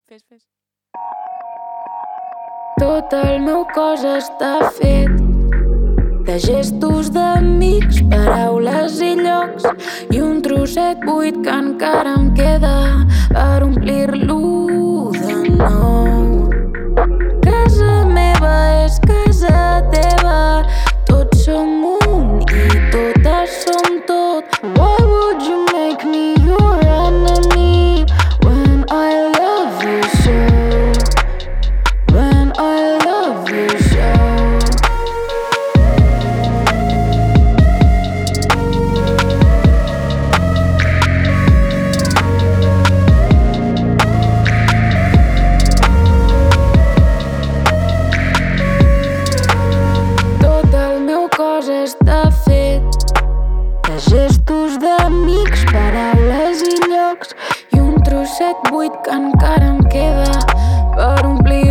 Fes. Tot el meu cos està fet de gestos d'amics, paraules i llocs, i un trosset buit que encara em queda per omplir-lo de nou. Casa meva és casa teva, tots som un i totes som tot. Why would you make me your enemy when I love you so? When I love you so. Tot el meu cos està fet de gestos d'amics, paraules i llocs, i un trosset buit que encara em queda per omplir